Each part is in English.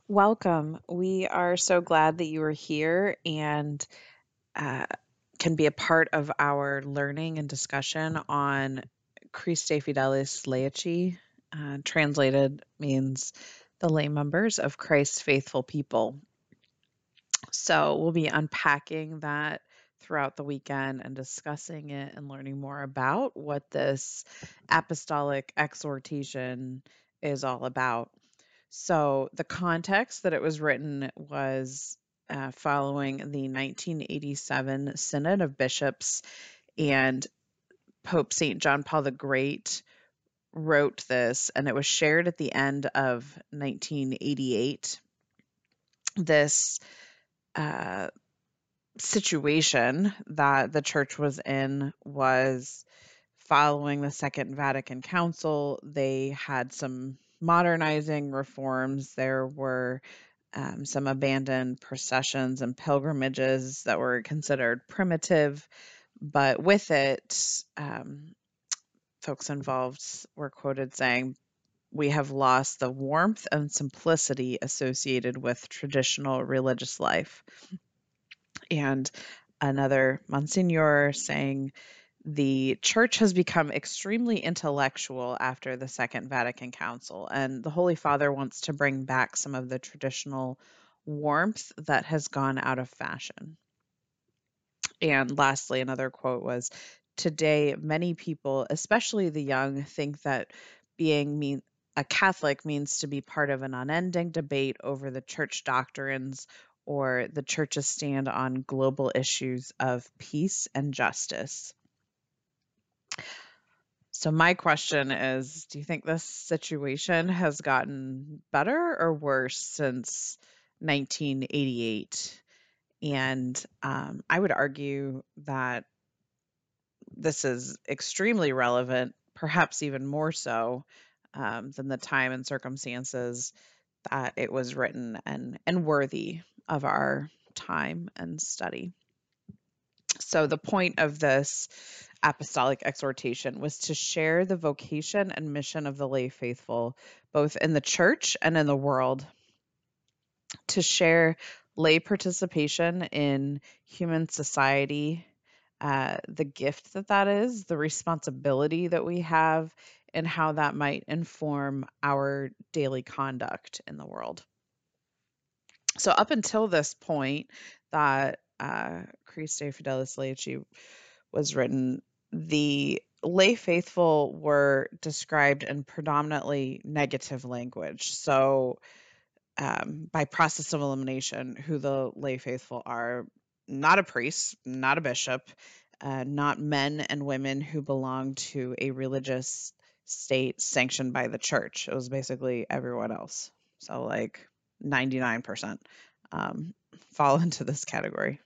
Welcome. We are so glad that you are here and uh, can be a part of our learning and discussion on Christe Fidelis Laici. Translated means the lay members of Christ's faithful people. So we'll be unpacking that throughout the weekend and discussing it and learning more about what this apostolic exhortation is all about. So the context that it was written was following the 1987 Synod of Bishops, and Pope St. John Paul the Great wrote this, and it was shared at the end of 1988. This uh, situation that the church was in was following the Second Vatican Council. They had some modernizing reforms. There were some abandoned processions and pilgrimages that were considered primitive, but with it, folks involved were quoted saying, "We have lost the warmth and simplicity associated with traditional religious life." And another Monsignor saying, "The church has become extremely intellectual after the Second Vatican Council, and the Holy Father wants to bring back some of the traditional warmth that has gone out of fashion." And lastly, another quote was, "Today, many people, especially the young, think that being a Catholic means to be part of an unending debate over the church doctrines or the church's stand on global issues of peace and justice." So my question is, do you think this situation has gotten better or worse since 1988? And I would argue that this is extremely relevant, perhaps even more so than the time and circumstances that it was written, and worthy of our time and study. So, the point of this apostolic exhortation was to share the vocation and mission of the lay faithful, both in the church and in the world, to share lay participation in human society, the gift that that is, the responsibility that we have, and how that might inform our daily conduct in the world. So, up until this point, that Christe Fidelis Laici was written, the lay faithful were described in predominantly negative language. So, by process of elimination, who the lay faithful are: not a priest, not a bishop, not men and women who belong to a religious state sanctioned by the church. It was basically everyone else. So, like 99% fall into this category.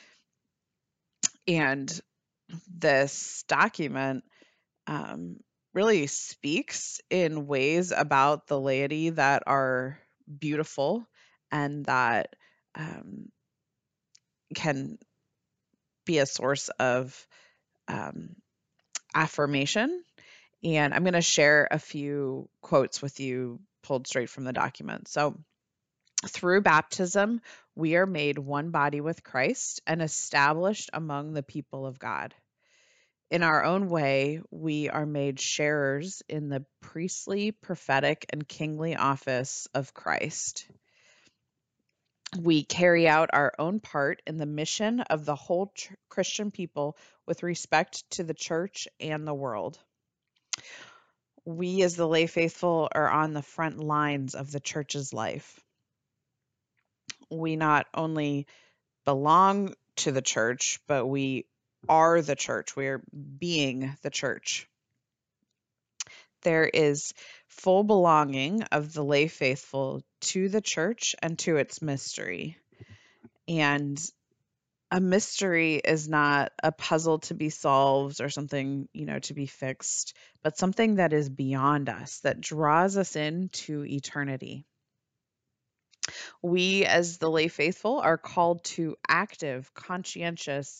And this document um, really speaks in ways about the laity that are beautiful and that um, can be a source of um, affirmation. And I'm going to share a few quotes with you pulled straight from the document. So, through baptism, we are made one body with Christ and established among the people of God. In our own way, we are made sharers in the priestly, prophetic, and kingly office of Christ. We carry out our own part in the mission of the whole Christian people with respect to the church and the world. We, as the lay faithful, are on the front lines of the church's life. We not only belong to the church, but we are the church. We are being the church. There is full belonging of the lay faithful to the church and to its mystery. And a mystery is not a puzzle to be solved or something, to be fixed, but something that is beyond us, that draws us into eternity. We, as the lay faithful, are called to active, conscientious,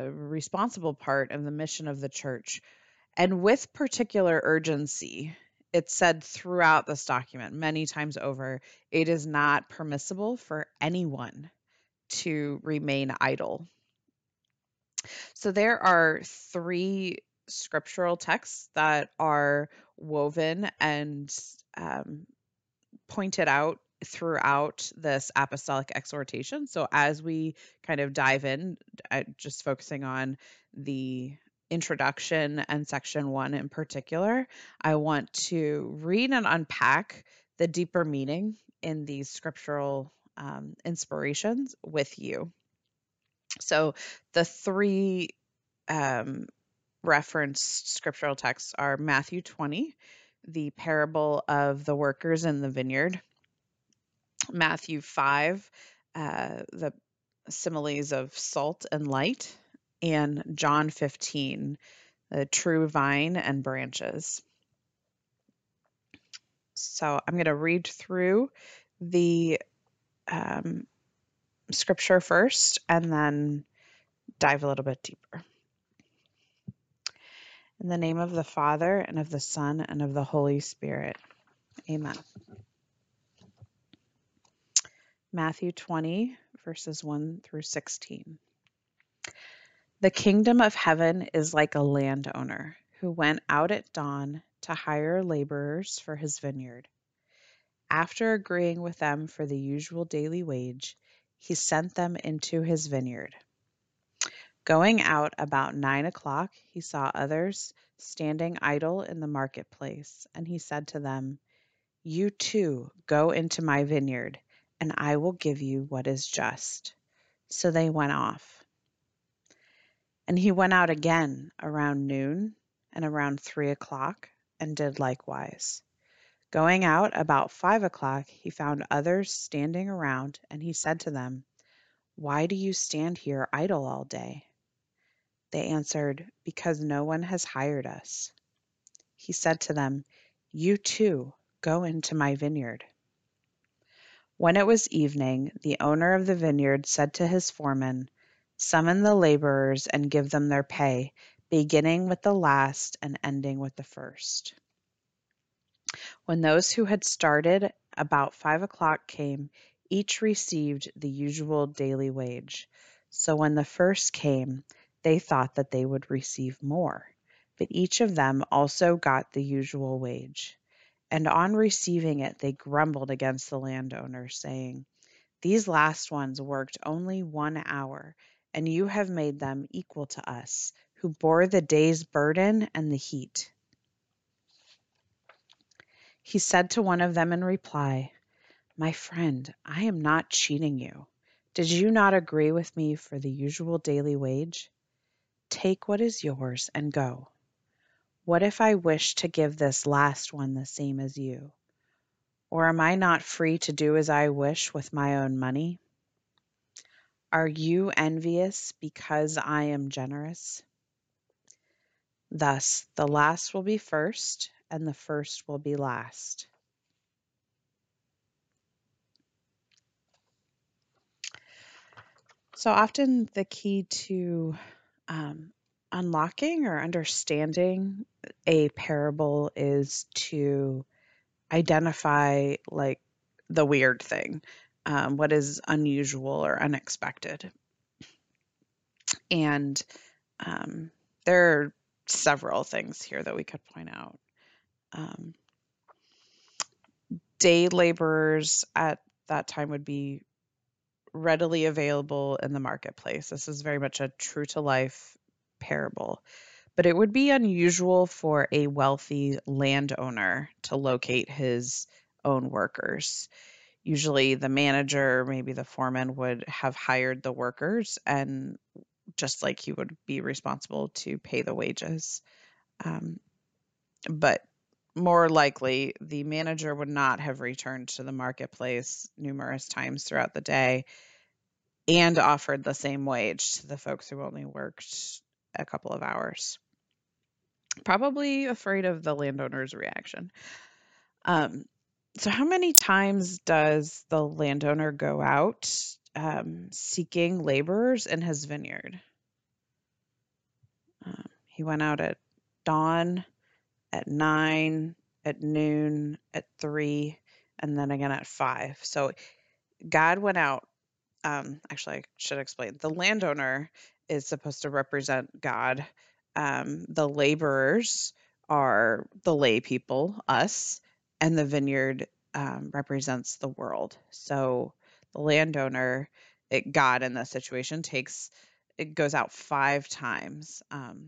responsible part of the mission of the church, and with particular urgency. it's said throughout this document many times over, it is not permissible for anyone to remain idle. So there are three scriptural texts that are woven and um, pointed out throughout this apostolic exhortation. So as we kind of dive in, just focusing on the introduction and section 1 in particular, I want to read and unpack the deeper meaning in these scriptural inspirations with you. So the three um, referenced scriptural texts are Matthew 20, the parable of the workers in the vineyard, Matthew 5, the similes of salt and light, and John 15, the true vine and branches. So I'm going to read through the scripture first and then dive a little bit deeper. In the name of the Father, and of the Son, and of the Holy Spirit. Amen. Matthew 20, verses 1 through 16. The kingdom of heaven is like a landowner who went out at dawn to hire laborers for his vineyard. After agreeing with them for the usual daily wage, he sent them into his vineyard. Going out about 9 o'clock, he saw others standing idle in the marketplace, and he said to them, "You too go into my vineyard, and I will give you what is just." So they went off. And he went out again around noon and around 3 o'clock, and did likewise. Going out about 5 o'clock, he found others standing around, and he said to them, "Why do you stand here idle all day?" They answered, "Because no one has hired us." He said to them, "You too go into my vineyard." When it was evening, the owner of the vineyard said to his foreman, "Summon the laborers and give them their pay, beginning with the last and ending with the first." When those who had started about 5 o'clock came, each received the usual daily wage. So when the first came, they thought that they would receive more, but each of them also got the usual wage. And on receiving it, they grumbled against the landowner, saying, "These last ones worked only 1 hour, and you have made them equal to us, who bore the day's burden and the heat." He said to one of them in reply, "My friend, I am not cheating you. Did you not agree with me for the usual daily wage? Take what is yours and go. What if I wish to give this last one the same as you? Or am I not free to do as I wish with my own money? Are you envious because I am generous?" Thus, the last will be first, and the first will be last. So often the key to um, unlocking or understanding a parable is to identify like the weird thing, what is unusual or unexpected. And there are several things here that we could point out. Um, Day laborers at that time would be readily available in the marketplace. This is very much a true to life parable. But it would be unusual for a wealthy landowner to locate his own workers. Usually, the manager, maybe the foreman, would have hired the workers, and just like he would be responsible to pay the wages. But more likely, the manager would not have returned to the marketplace numerous times throughout the day and offered the same wage to the folks who only worked a couple of hours. Probably afraid of the landowner's reaction. Um, so, how many times does the landowner go out seeking laborers in his vineyard? He went out at dawn, at 9, at noon, at 3, and then again at 5. So God went out. Actually, I should explain. The landowner is supposed to represent God. The laborers are the lay people, us, and the vineyard represents the world. So the landowner, God in this situation, it goes out 5 times.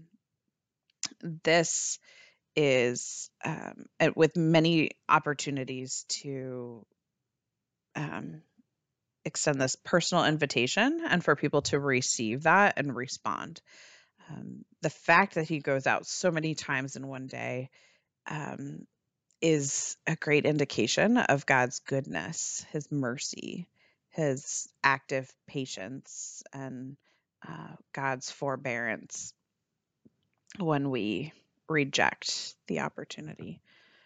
This is with many opportunities to um, extend this personal invitation and for people to receive that and respond. The fact that he goes out so many times in one day um, is a great indication of God's goodness, his mercy, his active patience, and God's forbearance when we reject the opportunity.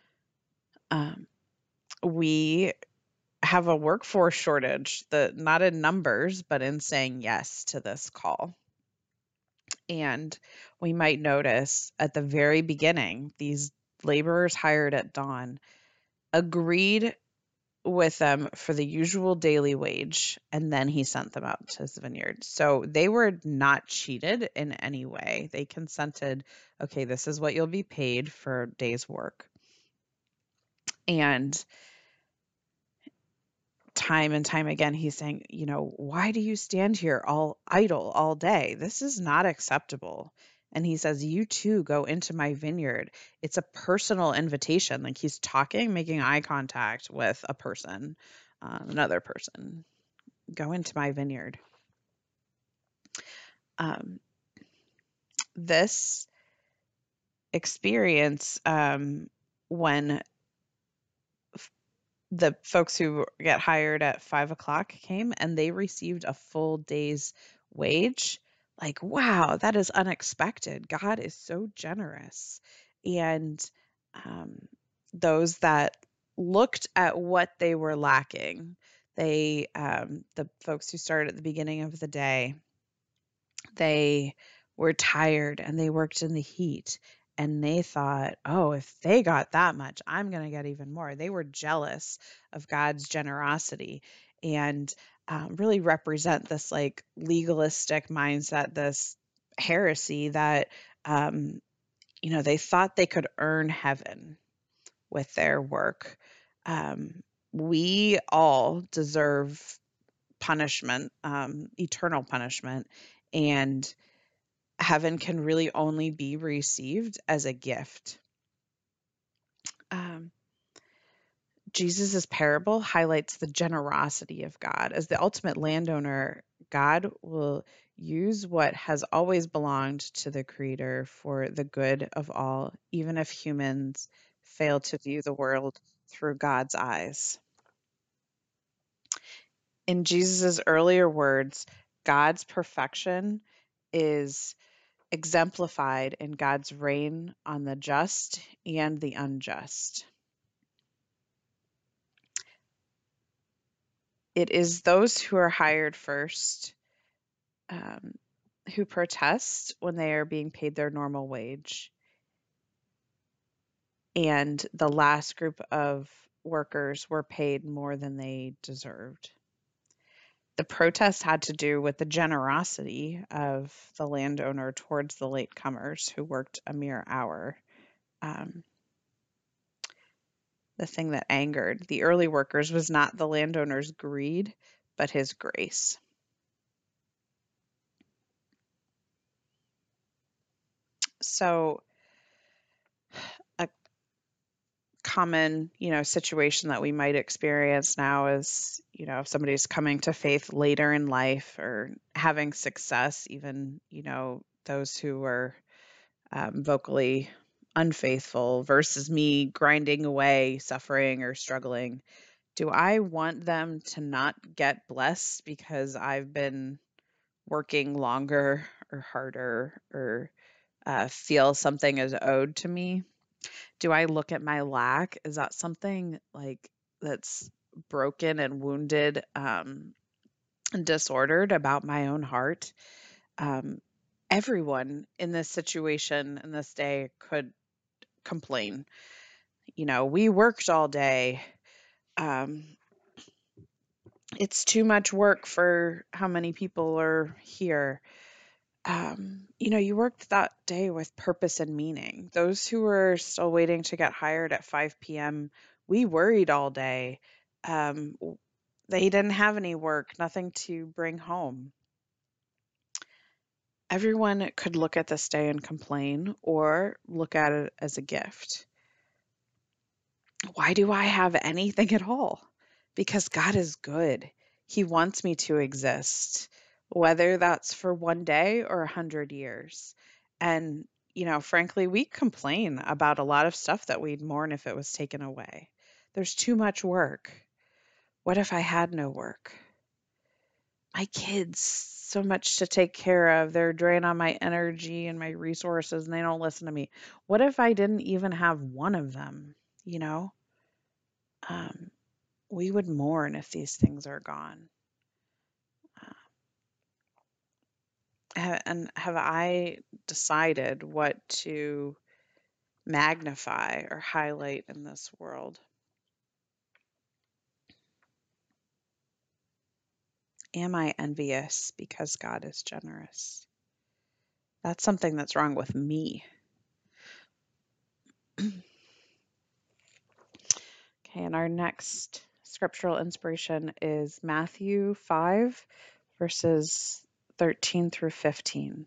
We have a workforce shortage, not in numbers, but in saying yes to this call. And we might notice at the very beginning, these laborers hired at dawn agreed with them for the usual daily wage, and then he sent them out to his vineyard. So they were not cheated in any way. They consented, okay, this is what you'll be paid for a day's work. And time and time again, he's saying, why do you stand here all idle all day? This is not acceptable. And he says, you too go into my vineyard. It's a personal invitation. Like he's talking, making eye contact with a person, another person. Go into my vineyard. This experience, when the folks who get hired at 5 o'clock came and they received a full day's wage. Like, wow, that is unexpected. God is so generous. And those that looked at what they were lacking, the folks who started at the beginning of the day, they were tired and they worked in the heat and they thought, oh, if they got that much, I'm going to get even more. They were jealous of God's generosity and really represent this like legalistic mindset, this heresy that, they thought they could earn heaven with their work. We all deserve punishment, eternal punishment. And heaven can really only be received as a gift. Jesus' parable highlights the generosity of God. As the ultimate landowner, God will use what has always belonged to the Creator for the good of all, even if humans fail to view the world through God's eyes. In Jesus' earlier words, God's perfection is exemplified in God's reign on the just and the unjust. It is those who are hired first who protest when they are being paid their normal wage. And the last group of workers were paid more than they deserved. The protest had to do with the generosity of the landowner towards the latecomers who worked a mere hour. The thing that angered the early workers was not the landowner's greed, but his grace. So a common, situation that we might experience now is, if somebody's coming to faith later in life or having success, even, those who are vocally unfaithful versus me grinding away, suffering or struggling. Do I want them to not get blessed because I've been working longer or harder or feel something is owed to me? Do I look at my lack? Is that something like that's broken and wounded and disordered about my own heart? Everyone in this situation in this day could complain. We worked all day. It's too much work for how many people are here. You worked that day with purpose and meaning. Those who were still waiting to get hired at 5 p.m., we worried all day. They didn't have any work, nothing to bring home. Everyone could look at this day and complain or look at it as a gift. Why do I have anything at all? Because God is good. He wants me to exist, whether that's for one day or 100 years. And, frankly, we complain about a lot of stuff that we'd mourn if it was taken away. There's too much work. What if I had no work? My kids, so much to take care of. They're drain on my energy and my resources, and they don't listen to me. What if I didn't even have one of them? You know, um, we would mourn if these things are gone. And have I decided what to magnify or highlight in this world? Am I envious because God is generous? That's something that's wrong with me. Okay, and our next scriptural inspiration is Matthew 5, verses 13 through 15.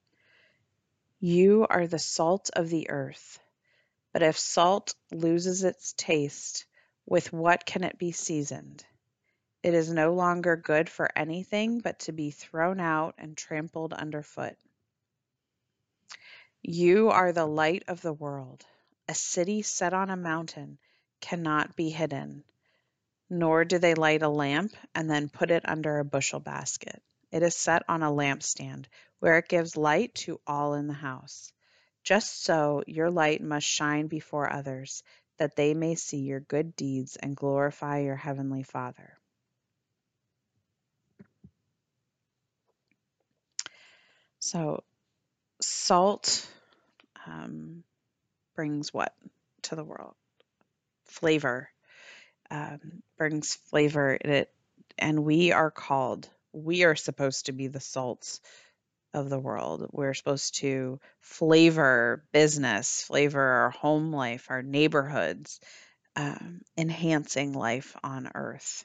You are the salt of the earth, but if salt loses its taste, with what can it be seasoned? It is no longer good for anything but to be thrown out and trampled underfoot. You are the light of the world. A city set on a mountain cannot be hidden. Nor do they light a lamp and then put it under a bushel basket. It is set on a lampstand, where it gives light to all in the house. Just so your light must shine before others, that they may see your good deeds and glorify your heavenly Father. So, salt brings what to the world? Flavor. Brings flavor in it, and we are supposed to be the salts of the world. We're supposed to flavor business, flavor our home life, our neighborhoods, enhancing life on earth.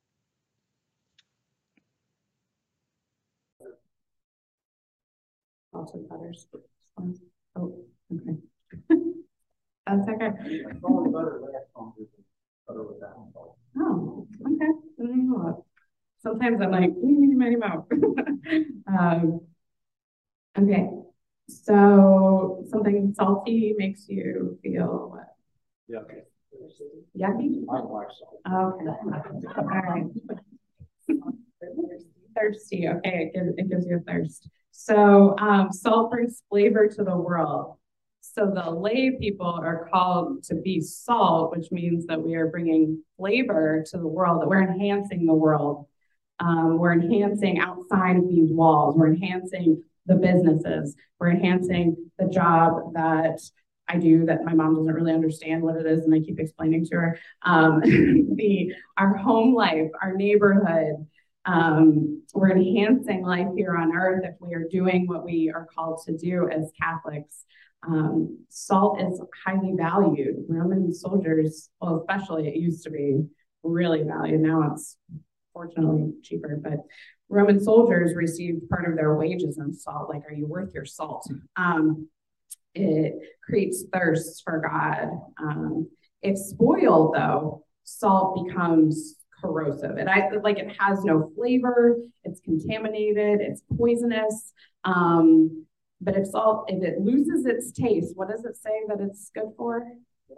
Also butters. Oh, okay. That's okay. Oh, okay. Sometimes I'm like, mighty mouse. Okay. So something salty makes you feel what? Yucky. Yucky? I like salt. Okay. All right. Thirsty. Okay, it gives you a thirst. So salt brings flavor to the world. So the lay people are called to be salt, which means that we are bringing flavor to the world, that we're enhancing the world. We're enhancing outside of these walls. We're enhancing the businesses. We're enhancing the job that I do that my mom doesn't really understand what it is, and I keep explaining to her. Our home life, our neighborhood. We're enhancing life here on earth if we are doing what we are called to do as Catholics. Salt is highly valued. Roman soldiers, well, especially it used to be really valued. Now it's fortunately cheaper, but Roman soldiers received part of their wages in salt. Like, are you worth your salt? It creates thirst for God. If spoiled, though, salt becomes corrosive. It has no flavor. It's contaminated. It's poisonous. But if it loses its taste, what does it say that it's good for?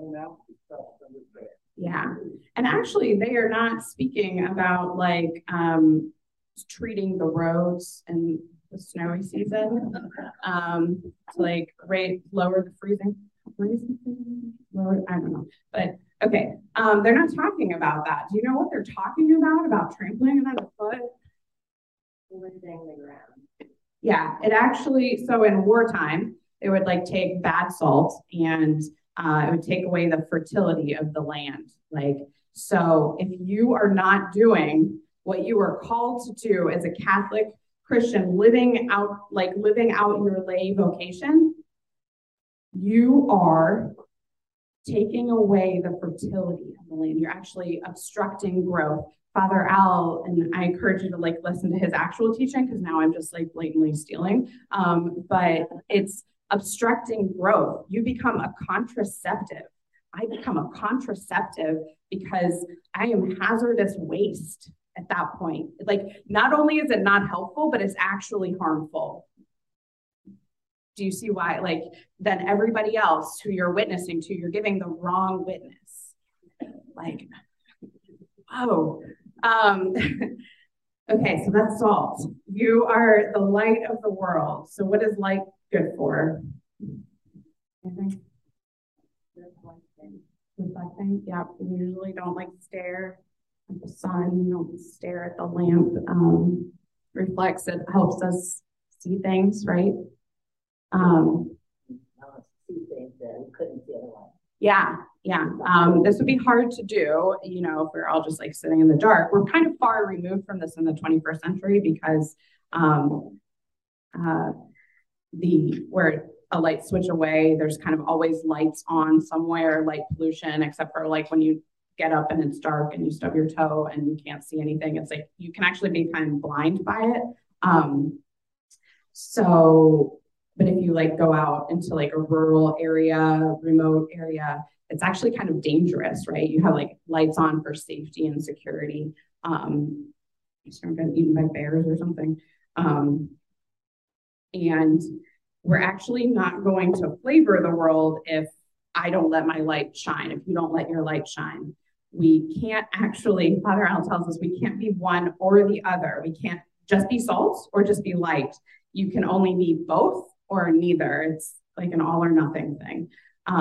Yeah. And actually, they are not speaking about treating the roads in the snowy season to lower the freezing. Lower, I don't know. But okay, they're not talking about that. Do you know what they're talking about trampling it underfoot? Lifting the ground. Yeah, it actually, so in wartime, they would take bad salt and It would take away the fertility of the land. So if you are not doing what you are called to do as a Catholic Christian, living out your lay vocation, you are taking away the fertility of the land. You're actually obstructing growth. Father Al, and I encourage you to listen to his actual teaching, because now I'm just blatantly stealing. But it's obstructing growth. You become a contraceptive. I become a contraceptive because I am hazardous waste at that point. Not only is it not helpful, but it's actually harmful. Do you see why? Then everybody else who you're witnessing to, you're giving the wrong witness. Whoa. Okay, so that's salt. You are the light of the world. So what is light good for? Reflecting. Yeah, we usually don't stare at the sun. You don't stare at the lamp. Reflects. It helps us see things, right? See things that we couldn't see otherwise. Yeah. This would be hard to do, if we're all just sitting in the dark. We're kind of far removed from this in the 21st century because where a light switch away, there's kind of always lights on somewhere, light pollution, except for when you get up and it's dark and you stub your toe and you can't see anything. It's you can actually be kind of blind by it. But if you go out into a rural area, remote area, it's actually kind of dangerous, right? You have lights on for safety and security. You're getting eaten by bears or something. And we're actually not going to flavor the world if I don't let my light shine, if you don't let your light shine. We can't actually, Father Al tells us, we can't be one or the other. We can't just be salt or just be light. You can only be both or neither. It's an all or nothing thing.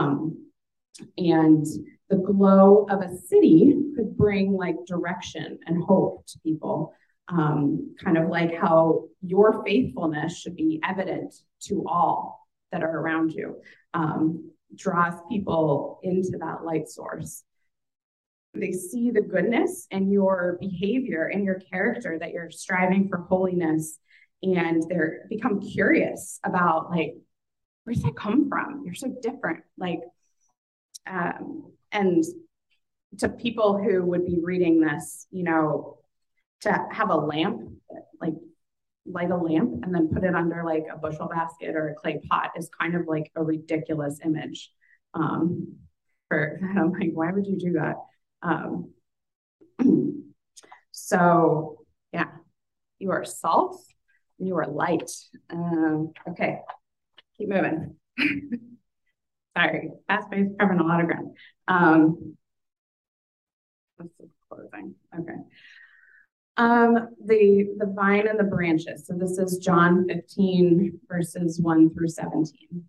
And the glow of a city could bring direction and hope to people. Kind of how your faithfulness should be evident to all that are around you. Draws people into that light source. They see the goodness in your behavior and your character, that you're striving for holiness, and they become curious about where's that come from? You're so different. And to people who would be reading this, to have a lamp, light a lamp and then put it under a bushel basket or a clay pot is kind of a ridiculous image. I'm why would you do that? So yeah, you are salt, you are light. Okay, keep moving. Sorry, fast-paced, covering a lot of ground. This is closing. Okay. The vine and the branches. So this is John 15, verses 1 through 17.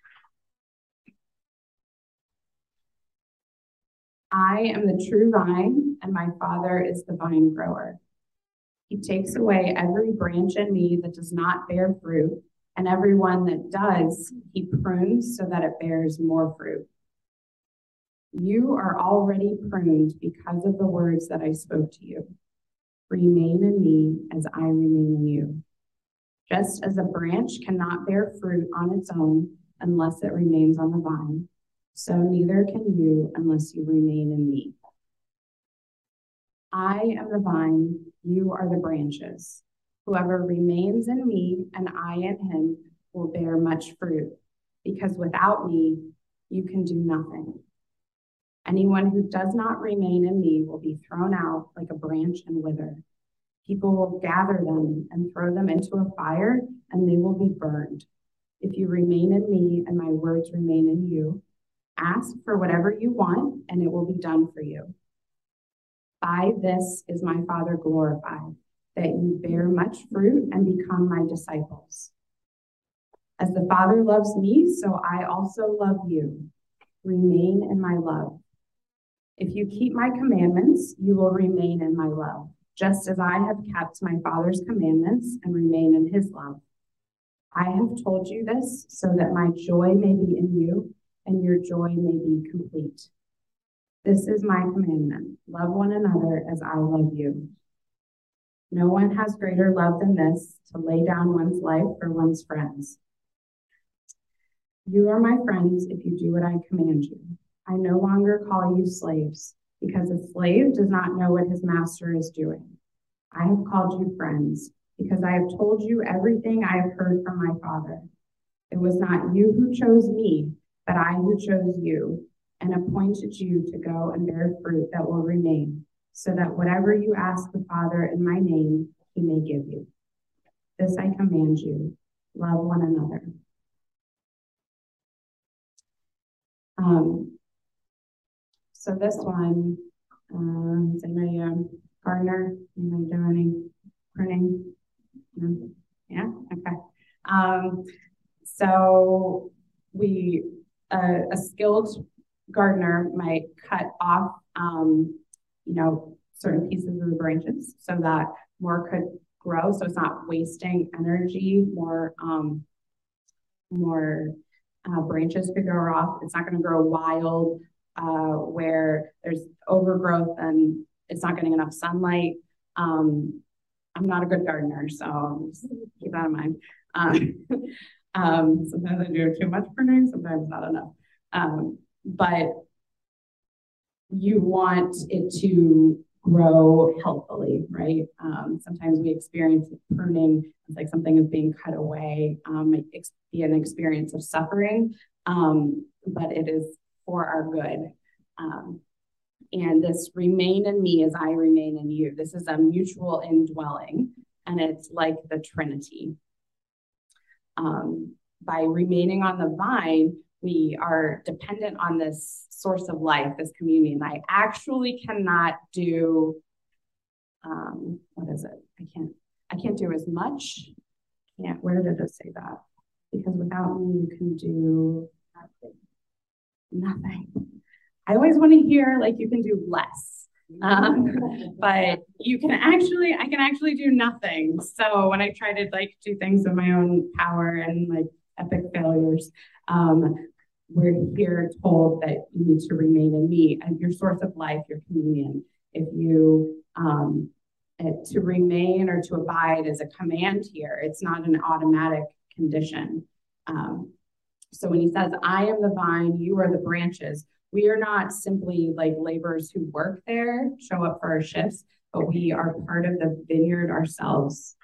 I am the true vine, and my Father is the vine grower. He takes away every branch in me that does not bear fruit, and every one that does, he prunes so that it bears more fruit. You are already pruned because of the words that I spoke to you. Remain in me as I remain in you. Just as a branch cannot bear fruit on its own unless it remains on the vine, so neither can you unless you remain in me. I am the vine, you are the branches. Whoever remains in me and I in him will bear much fruit, because without me, you can do nothing. Anyone who does not remain in me will be thrown out like a branch and wither. People will gather them and throw them into a fire, and they will be burned. If you remain in me and my words remain in you, ask for whatever you want, and it will be done for you. By this is my Father glorified, that you bear much fruit and become my disciples. As the Father loves me, so I also love you. Remain in my love. If you keep my commandments, you will remain in my love, just as I have kept my Father's commandments and remain in his love. I have told you this so that my joy may be in you and your joy may be complete. This is my commandment: love one another as I love you. No one has greater love than this, to lay down one's life for one's friends. You are my friends if you do what I command you. I no longer call you slaves, because a slave does not know what his master is doing. I have called you friends, because I have told you everything I have heard from my Father. It was not you who chose me, but I who chose you, and appointed you to go and bear fruit that will remain, so that whatever you ask the Father in my name, he may give you. This I command you: love one another. So this one, is anybody gardener? Anybody do any pruning? No? Yeah, okay. So a skilled gardener might cut off, certain pieces of the branches so that more could grow. So it's not wasting energy. More branches could grow off. It's not going to grow wild where there's overgrowth and it's not getting enough sunlight. I'm not a good gardener, so just keep that in mind. Sometimes I do too much pruning, sometimes not enough. But you want it to grow healthily, right? Sometimes we experience pruning, it's like something is being cut away. It be an experience of suffering, but it is for our good. And this remain in me as I remain in you. This is a mutual indwelling, and it's like the Trinity. By remaining on the vine, we are dependent on this source of life, this communion. I actually cannot do, what is it? I can't do as much. Where did it say that? Because without me, you can do nothing. I always want to hear like you can do less. But I can actually do nothing. So when I try to like do things of my own power and like epic failures, we're here told that you need to remain in me and your source of life, your communion. If you to remain or to abide is a command here. It's not an automatic condition. So when he says, I am the vine, you are the branches, we are not simply like laborers who work there, show up for our shifts, but we are part of the vineyard ourselves.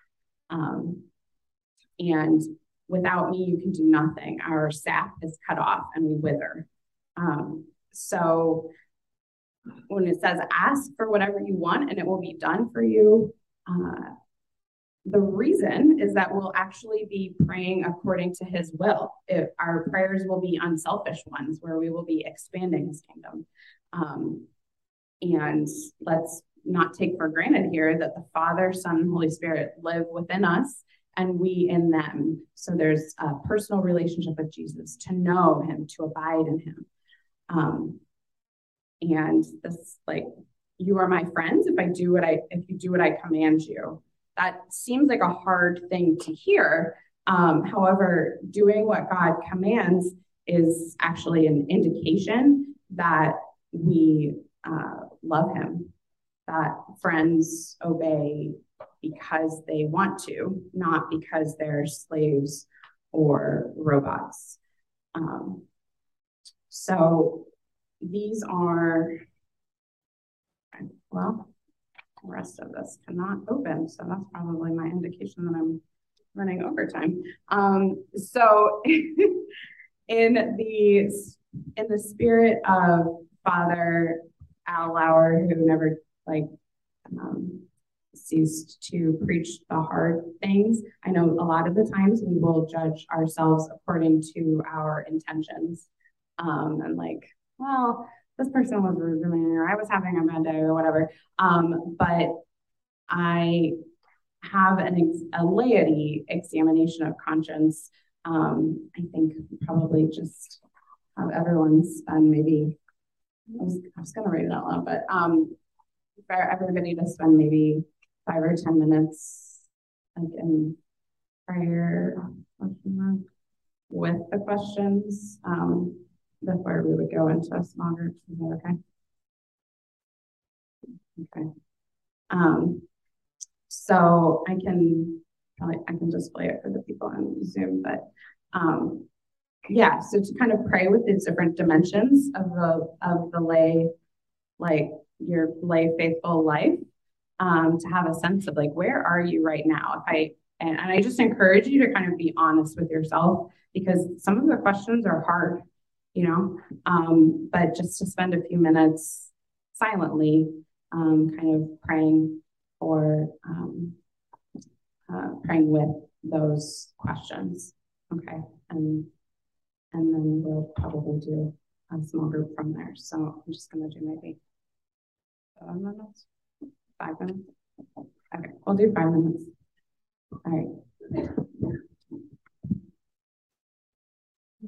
And without me, you can do nothing. Our sap is cut off and we wither. So when it says ask for whatever you want and it will be done for you, the reason is that we'll actually be praying according to his will. Our prayers will be unselfish ones where we will be expanding his kingdom. And let's not take for granted here that the Father, Son, and Holy Spirit live within us and we in them. So there's a personal relationship with Jesus, to know him, to abide in him. And this, like, you are my friends if you do what I command you. That seems like a hard thing to hear. However, doing what God commands is actually an indication that we love him, that friends obey because they want to, not because they're slaves or robots. So these are, well, the rest of this cannot open, so that's probably my indication that I'm running overtime. So in the spirit of Father Al Lauer, who never ceased to preach the hard things, I know a lot of the times we will judge ourselves according to our intentions, and like, well, this person was rude to me, or I was having a bad day, or whatever. But I have a laity examination of conscience. I think probably just have everyone spend maybe, I was going to read it out loud, but for everybody to spend maybe 5 or 10 minutes like in prayer with the questions. before we would go into a small group. Is that okay? Okay. So I can display it for the people on Zoom, but yeah, so to kind of pray with these different dimensions of the lay, like your lay faithful life, to have a sense of like, where are you right now? And I just encourage you to kind of be honest with yourself, because some of the questions are hard, but just to spend a few minutes silently, kind of praying praying with those questions. Okay. And then we'll probably do a small group from there. So I'm just going to do maybe 7 minutes, 5 minutes. Okay, we'll do 5 minutes. All right.